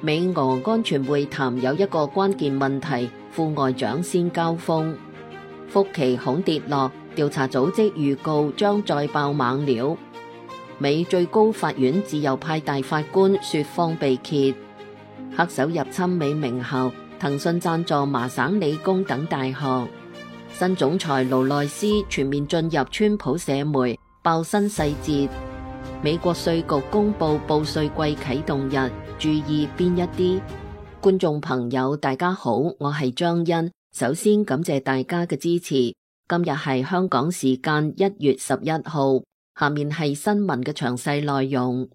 美俄安全會談有一個關鍵問題，副外長先交鋒。福奇恐跌落，調查組織預告將再爆猛料。美最高法院自由派大法官說謊被揭。黑手入侵美名校，騰訊贊助麻省理工等大學。新總裁勞內斯全面進入川普社媒，爆新細節。美國稅局公布報稅季啟動日，注意邊一啲？觀眾朋友大家好，我係張欣，首先感謝大家嘅支持。今日係香港時間1月11號，下面係新聞嘅詳細內容。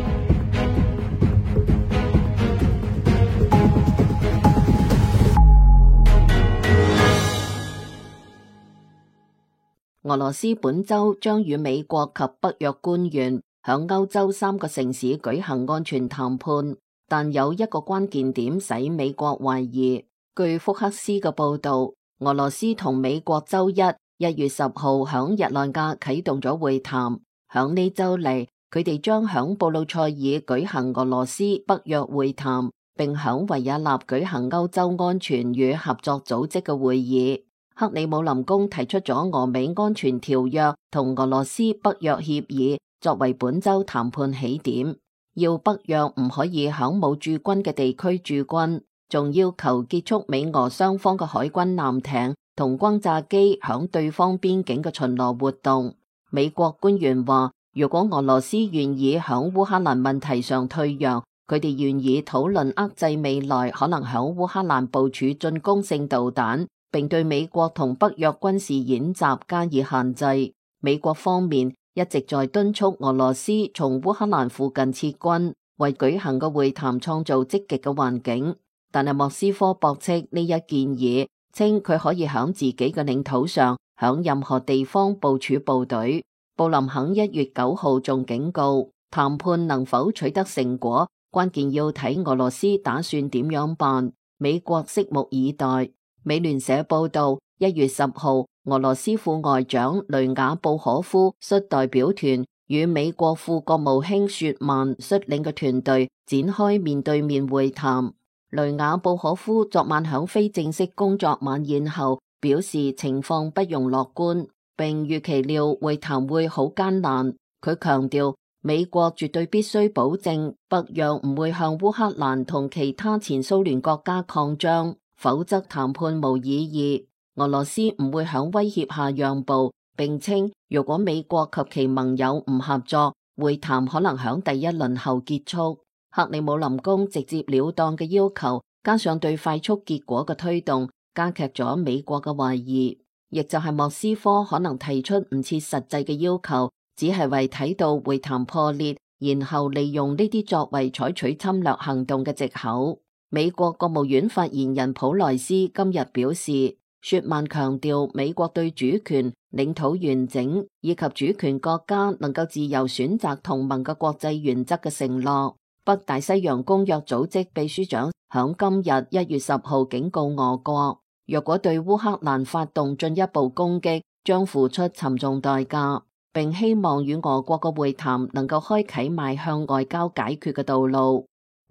俄羅斯本周將與美國及北約官員響歐洲3個城市舉行安全談判，但有一個關鍵點使美國懷疑。據福克斯嘅報道，俄羅斯同美國周1月10號響日內瓦啟動咗會談。響呢周嚟，佢哋將響布魯塞爾舉行俄羅斯北約會談，並響維也納舉行歐洲安全與合作組織嘅會議。克里姆林宮提出咗俄美安全條約同俄羅斯北約協議作為本周談判起點，要北約唔可以響冇駐軍嘅地區駐軍，仲要求結束美俄雙方嘅海軍艦艇同轟炸機響對方邊境嘅巡邏活動。美國官員話，如果俄羅斯願意響烏克蘭問題上退讓，佢哋願意討論遏制未來可能響烏克蘭部署進攻性導彈，並對美國同北約軍事演習加以限制。美國方面一直在敦促俄羅斯從烏克蘭附近撤軍，為舉行嘅會談創造積極嘅環境。但係莫斯科駁斥呢一建議，稱佢可以響自己嘅領土上響任何地方部署部隊。布林肯1月9號仲警告，談判能否取得成果，關鍵要睇俄羅斯打算點樣辦。美國拭目以待。美聯社報道，1月10號，俄羅斯副外長雷雅布可夫率代表團與美國副國務卿雪曼率領嘅團隊展開面對面會談。雷雅布可夫昨晚響非正式工作晚宴後表示情況不容樂觀，並預期料會談會好艱難。佢強調，美國絕對必須保證北約唔會向烏克蘭同其他前蘇聯國家擴張，否則談判無意義。俄羅斯唔會響威脅下讓步，並稱如果美國及其盟友唔合作，會談可能響第一輪後結束。克里姆林宮直接了當嘅要求，加上對快速結果嘅推動，加劇咗美國嘅懷疑。亦就係莫斯科可能提出唔切實際嘅要求，只係為睇到會談破裂，然後利用呢啲作為採取侵略行動嘅藉口。美國國務院發言人普萊斯今日表示，雪曼強調美國對主權、領土完整以及主權國家能夠自由選擇同盟嘅國際原則嘅承諾。北大西洋公約組織秘書長響今日1月10號警告俄國，若果對烏克蘭發動進一步攻擊，將付出沉重代價，並希望與俄國嘅會談能夠開啟邁向外交解決嘅道路。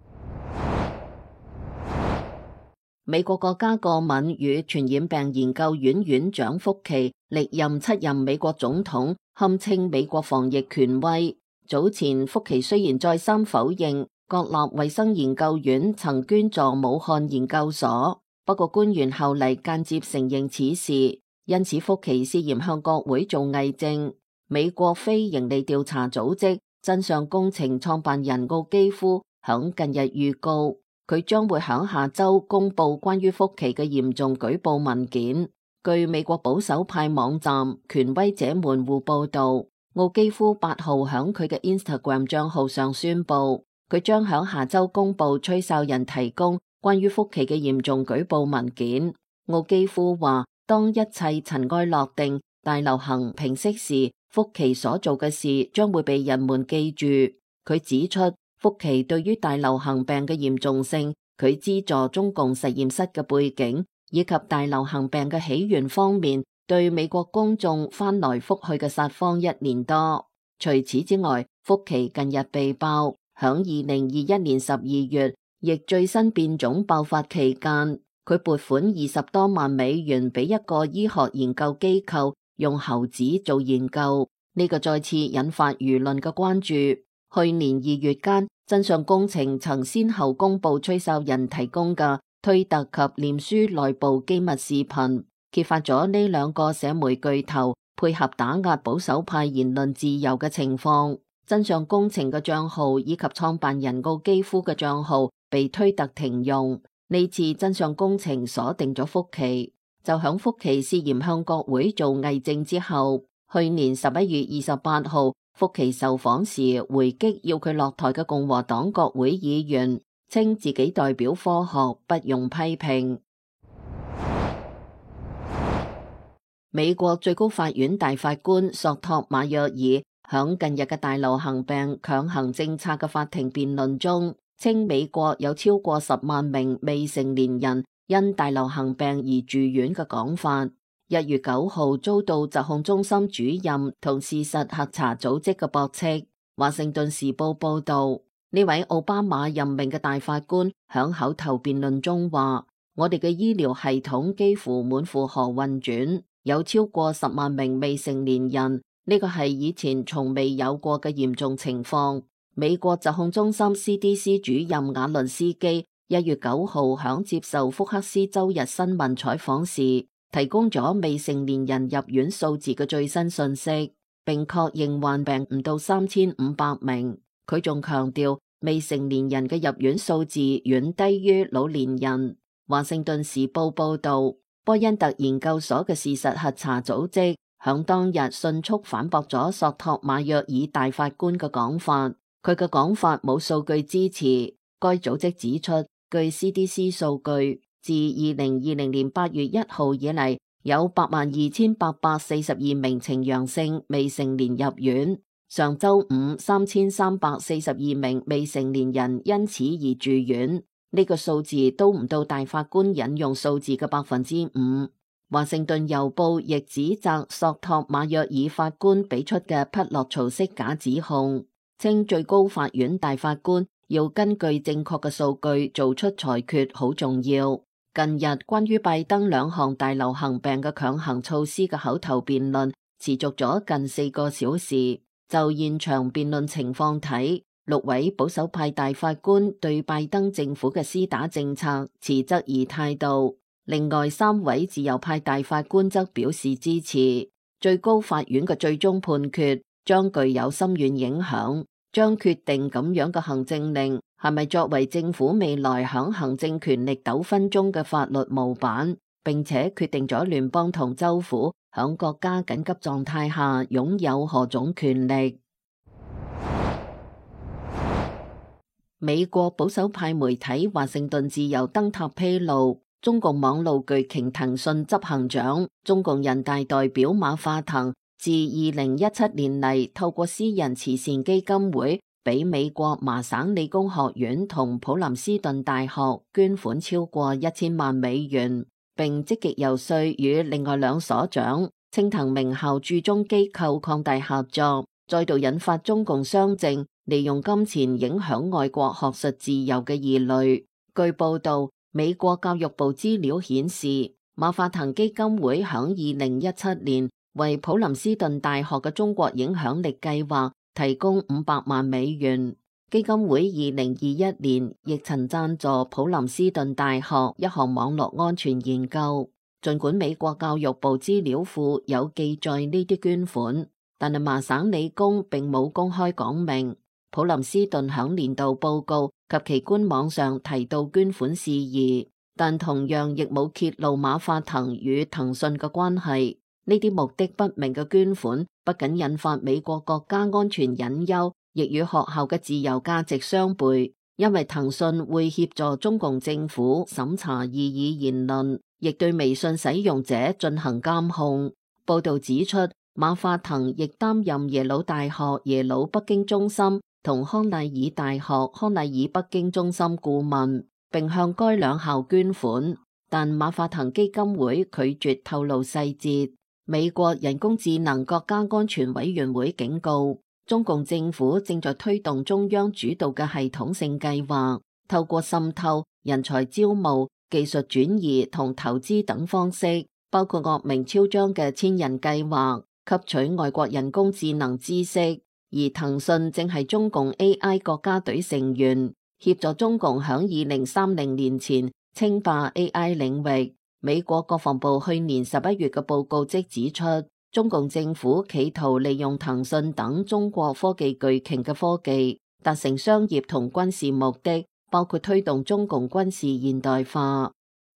美國國家過敏與傳染病研究院院長福奇歷任7任美國總統，堪稱美國防疫權威。早前福奇雖然再三否認國立衛生研究院曾捐助武漢研究所，不過官員後嚟間接承認此事，因此福奇涉嫌向國會做偽證。美國非營利調查組織真相工程創辦人奧基夫響近日預告，佢將會響下周公布關於福奇嘅嚴重舉報文件。據美國保守派網站權威者門戶報道，奧基夫8號響佢嘅 Instagram 賬號上宣布，佢將響下周公布吹哨人提供關於福奇嘅嚴重舉報文件。奧基夫話，當一切塵埃落定，大流行平息時，福奇所做嘅事將會被人們記住。佢指出，福奇對於大流行病嘅嚴重性，佢資助中共實驗室嘅背景，以及大流行病嘅起源方面，對美國公眾翻來覆去嘅撒謊1年多。除此之外，福奇近日被爆，響2021年12月疫最新變種爆發期間，佢撥款20多萬美元俾一個醫學研究機構用猴子做研究，呢個再次引發輿論嘅關注。去年2月間，真相工程曾先後公布吹哨人提供嘅推特及臉書內部機密視頻，揭發咗呢兩個社媒巨頭配合打壓保守派言論自由嘅情況。真相工程嘅賬號以及創辦人奧基夫嘅賬號被推特停用。呢次真相工程鎖定咗福奇，就響福奇涉嫌向國會做偽證之後，去年11月28號，福奇受訪時回擊要佢落台嘅共和黨國會議員，稱自己代表科學，不用批評。美國最高法院大法官索托馬約爾響近日嘅大流行病強行政策嘅法庭辯論中，稱美國有超過10萬名未成年人因大流行病而住院嘅講法，1月9號遭到疾控中心主任同事實核查組織嘅駁斥。華盛頓時報報道，呢位奧巴馬任命嘅大法官響口頭辯論中話：我哋嘅醫療系統幾乎滿負荷運轉，有超過10萬名未成年人。呢個係以前從未有過嘅嚴重情況。美國疾控中心 CDC 主任瓦倫斯基1月9號響接受福克斯周日新聞採訪時，提供咗未成年人入院數字嘅最新信息，並確認患病唔到3500名。佢仲強調，未成年人嘅入院數字遠低於老年人。華盛頓時報報道，波恩特研究所嘅事實核查組織響當日迅速反駁咗索托馬約爾大法官嘅講法，佢嘅講法冇數據支持。該組織指出，據 CDC 數據，自2020年8月1號以嚟，有82842名呈陽性未成年入院。上周五3342名未成年人因此而住院，呢個數字都唔到大法官引用數字嘅5%。華盛頓郵報亦指責索托馬約爾法官俾出嘅匹諾曹式假指控，稱最高法院大法官要根據正確嘅數據做出裁決好重要。近日關於拜登2項大流行病嘅強行措施嘅口頭辯論持續咗近4個小時。就現場辯論情況睇，6位保守派大法官對拜登政府嘅施打政策持質疑態度。另外3位自由派大法官則表示支持。最高法院嘅最終判決將具有深遠影響，將決定咁樣嘅行政令係咪作為政府未來響行政權力糾紛中嘅法律模板，並且決定咗聯邦同州府響國家緊急狀態下擁有何種權力。美國保守派媒體華盛頓自由燈塔披露，中共網路巨鯨騰訊執行長、中共人大代表馬化騰自2017年嚟，透過私人慈善基金會俾美國麻省理工學院同普林斯頓大學捐款超過1000萬美元，並積極游說與另外2所長、青藤名校駐中機構擴大合作，再度引發中共商政利用金錢影響外國學術自由嘅疑慮。據報道，美國教育部資料顯示，馬化騰基金會響2017年為普林斯頓大學嘅中國影響力計劃提供500萬美元。基金會2021年亦曾贊助普林斯頓大學一項網絡安全研究。儘管美國教育部資料庫有記載呢啲捐款，但係麻省理工並冇公開講明。普林斯頓響年度報告及其官網上提到捐款事宜，但同樣亦冇揭露馬化騰與騰訊嘅關係。呢啲目的不明嘅捐款不僅引發美國國家安全隱憂，亦與學校嘅自由價值相悖，因為騰訊會協助中共政府審查異議言論，亦對微信使用者進行監控。報道指出，馬化騰亦擔任耶魯大學耶魯北京中心同康奈爾大學康奈爾北京中心顧問，並向該2校捐款，但馬化騰基金會拒絕透露細節。美國人工智能國家安全委員會警告，中共政府正在推動中央主導嘅系統性計劃， 透過滲透、人才招募、技術轉移同投資等方式，包括惡名昭彰嘅千人計劃，吸取外國人工智能知識。而騰訊正係中共 AI 國家隊成員，協助中共響2030年前稱霸 AI 領域。美國國防部去年11月嘅報告即指出，中共政府企圖利用騰訊等中國科技巨擘嘅科技，達成商業同軍事目的，包括推動中共軍事現代化。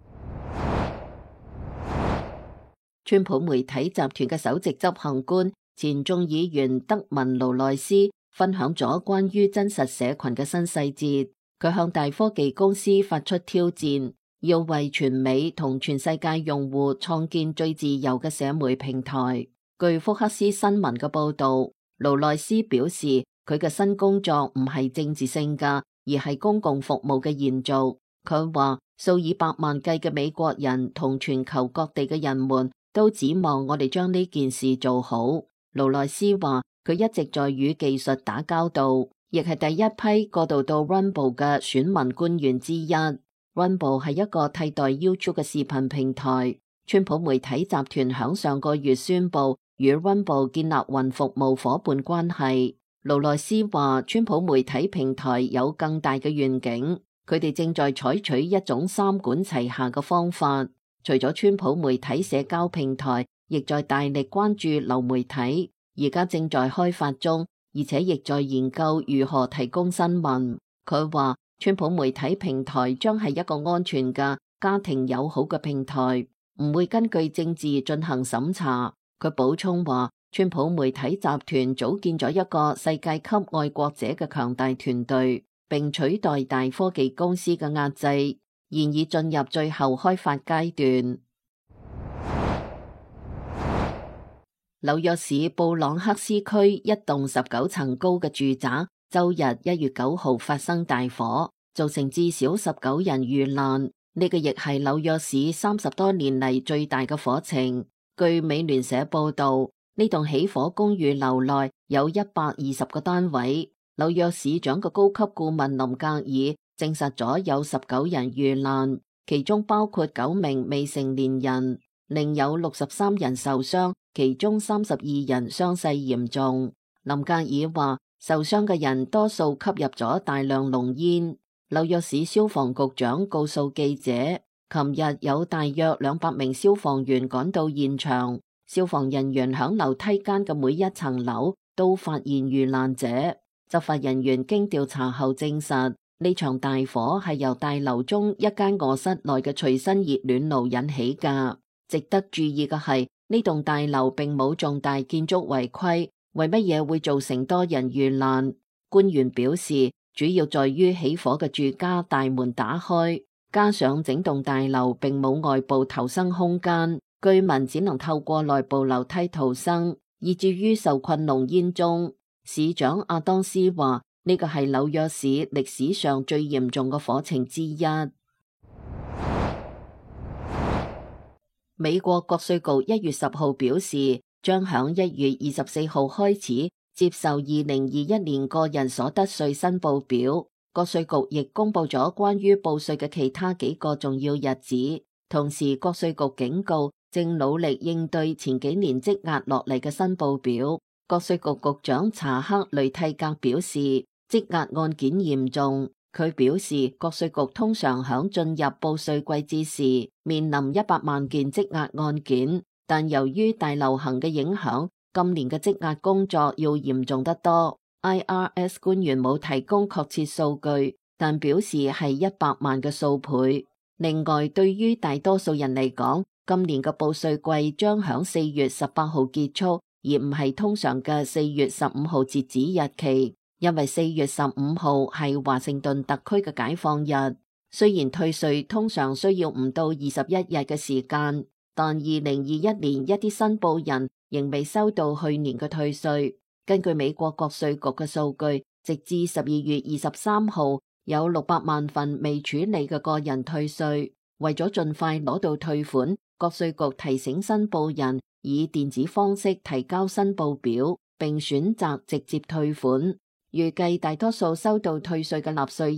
川普媒體集團嘅首席執行官、前眾議員德文勞內斯分享咗關於真實社群嘅新細節。佢向大科技公司發出挑戰，要為全美同全世界用戶創建最自由嘅社媒平台。據福克斯新聞嘅報道，勞內斯表示佢嘅新工作唔係政治性㗎，而係公共服務嘅延續。佢話數以百萬計嘅美國人同全球各地嘅人們都指望我哋將呢件事做好。勞內斯話佢一直在與技術打交道，亦係第一批過渡到 Rumble 嘅選民官員之一。Rumble 係一個替代 YouTube 嘅視頻平台。川普媒體集團響上個月宣布與 Rumble 建立雲服務夥伴關係。勞內斯話川普媒體平台有更大嘅願景，佢哋正在採取一種三管齊下嘅方法。除咗川普媒體社交平台，亦在大力關注流媒體，而家正在開發中，而且亦在研究如何提供新聞。佢話川普媒體平台將係一個安全嘅、家庭友好嘅平台，唔會根據政治進行審查。佢補充話，川普媒體集團組建咗一個世界級愛國者嘅強大團隊，並取代大科技公司嘅壓制，現已進入最後開發階段。紐約市布朗克斯區一棟19層高嘅住宅，周日1月9號發生大火，造成至少19人遇難。呢個亦係紐約市30多年嚟最大嘅火情。據美聯社報道，呢棟起火公寓樓內有120個單位。紐約市長嘅高級顧問林格爾證實咗有19人遇難，其中包括9名未成年人，另有63人受傷，其中32人傷勢嚴重。林格爾話，受傷嘅人多數吸入咗大量濃煙。紐約市消防局長告訴記者，琴日有大約200名消防員趕到現場，消防人員響樓梯間嘅每一層樓都發現遇難者。執法人員經調查後證實，呢場大火係由大樓中一間臥室內嘅隨身熱暖爐引起㗎。值得注意嘅係，呢棟大樓並冇重大建築違規，為乜嘢會造成多人遇難？官員表示，主要在於起火嘅住家大門打開，加上整棟大樓並冇外部逃生空間，居民只能透過內部樓梯逃生，以至於受困濃煙中。市長阿當斯話，呢個係紐約市歷史上最嚴重嘅火情之一。美國國稅局1月10號表示，將響1月24號開始接受2021年個人所得稅申報表。國稅局亦公布咗關於報稅嘅其他幾個重要日子。同時，國稅局警告正努力應對前幾年積壓落嚟嘅申報表。國稅局局長查克雷蒂格表示，積壓案件嚴重。佢表示，國稅局通常響進入報稅季節時面臨100萬件積壓案件，但由於大流行嘅影響，今年嘅積壓工作要嚴重得多。IRS 官員冇提供確切數據，但表示係100萬嘅數倍。另外，對於大多數人嚟講，今年嘅報稅季將響4月18號結束，而唔係通常嘅4月15號截止日期，因為4月15號係華盛頓特區嘅解放日。雖然退稅通常需要唔到21日嘅時間，但2021年一啲申報人仍未收到去年嘅退稅。根據美國國稅局嘅數據，直至12月23號，有600萬份未處理嘅個人退稅。為咗盡快攞到退款，國稅局提醒申報人以電子方式提交申報表，並選擇直接退款。預計大多數收到退稅嘅納稅人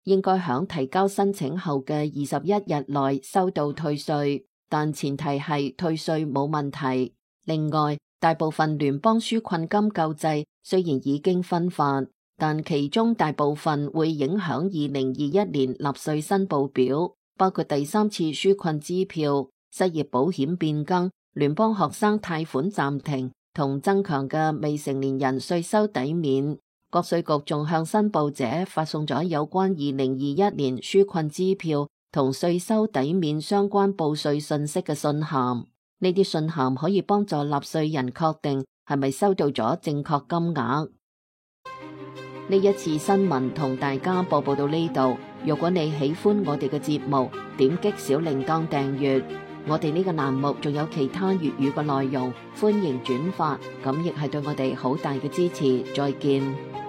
應該響提交申請後嘅21日內收到退稅，但前提係退稅冇問題。另外，大部分聯邦紓困金救濟雖然已經分發，但其中大部分會影響2021年納稅申報表，包括第3次紓困支票、失業保險變更、聯邦學生貸款暫停同增強嘅未成年人稅收抵免。國稅局仲向申報者發送咗有關2021年紓困支票同稅收抵免相關報稅信息嘅信函。呢啲信函可以幫助納稅人確定係咪收到咗正確金額。呢一次新聞同大家播報到呢度。如果你喜歡我哋嘅節目，點擊小鈴鐺訂閱。我哋呢個欄目仲有其他粵語嘅內容，歡迎轉發，咁亦係對我哋好大嘅支持。再見。